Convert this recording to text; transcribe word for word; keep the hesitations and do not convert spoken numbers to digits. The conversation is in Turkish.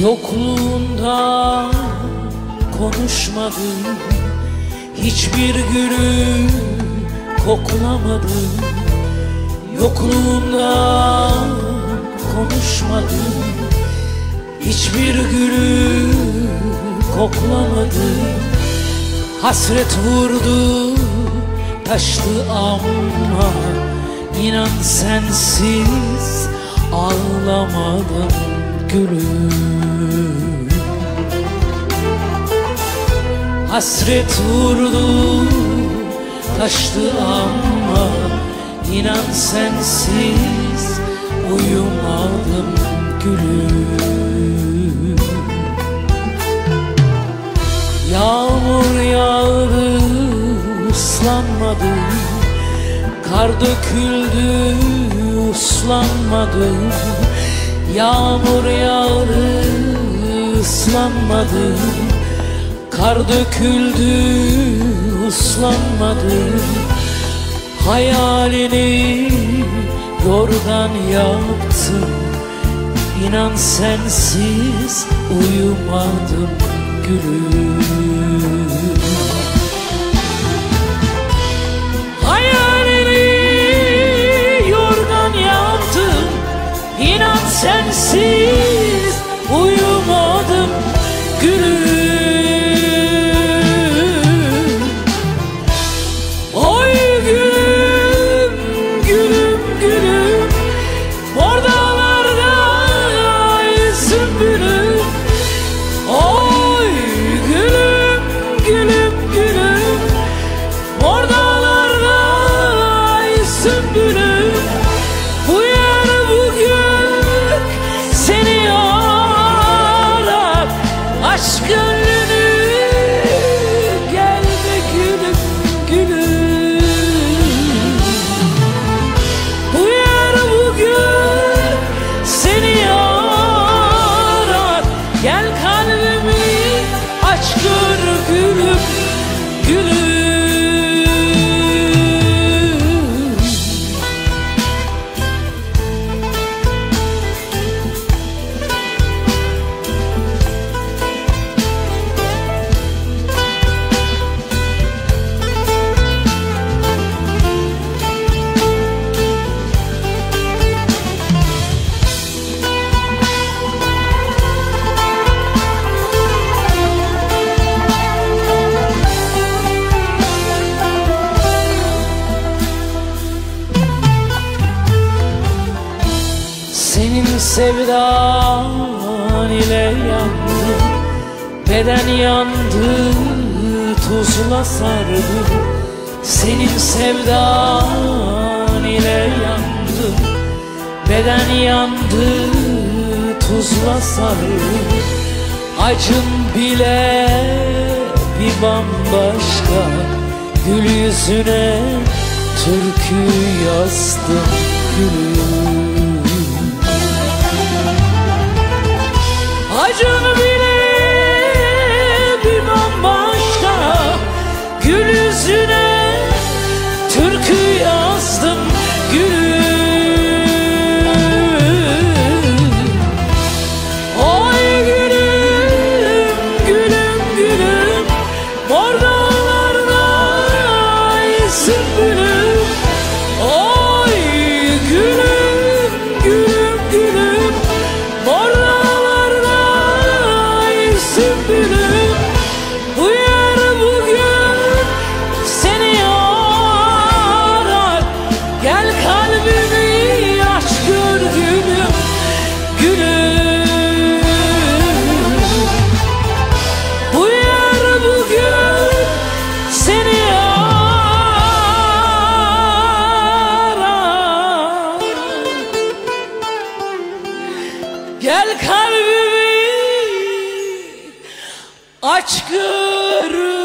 Yokluğunda konuşmadım, hiçbir gülü koklamadım. Yokluğunda konuşmadım, hiçbir gülü koklamadım. Hasret vurdu, taştı ama inan sensiz ağlamadım gülüm. Hasret vurdu, taştı ama inan sensiz uyumadım gülüm. Yağmur yağdı, ıslanmadım. Kar döküldü, uslanmadım. Yağmur yağdı, ıslanmadım. Kar döküldü, uslanmadım. Hayalini yorgan yaptım, İnan sensiz uyumadım gülüm. Hayalini yorgan yaptım, İnan sensiz uyumadım gülüm. Oy gülüm, gülüm, gülüm, oradalarda sümbülüm. Oy gülüm, gülüm, gülüm, oradalarda sümbülüm. Bu yer bugün seni arar, aşk gönlünü gelme gülüm, gülüm. Bu yer bugün seni arar, gel kalbimi aç gör gülüm, gülüm. Senin sevdan ile yandı, beden yandı, tuzla sardı. Senin sevdan ile yandı, beden yandı, tuzla sardı. Acın bile bir bambaşka, gül yüzüne türkü yazdım gülüm. Acın bile bir bambaşka, gül yüzüne türkü yazdım gülüm. Oy gülüm, gülüm, gülüm, mor dağlarda sümbülüm. Oy gülüm, gülüm, gülüm, mor sümbülüm. Bu yer bugün seni arar, gel kalbimi aç gör gülüm, gülüm. Bu yer bugün seni arar, gel kalbimi aç gör.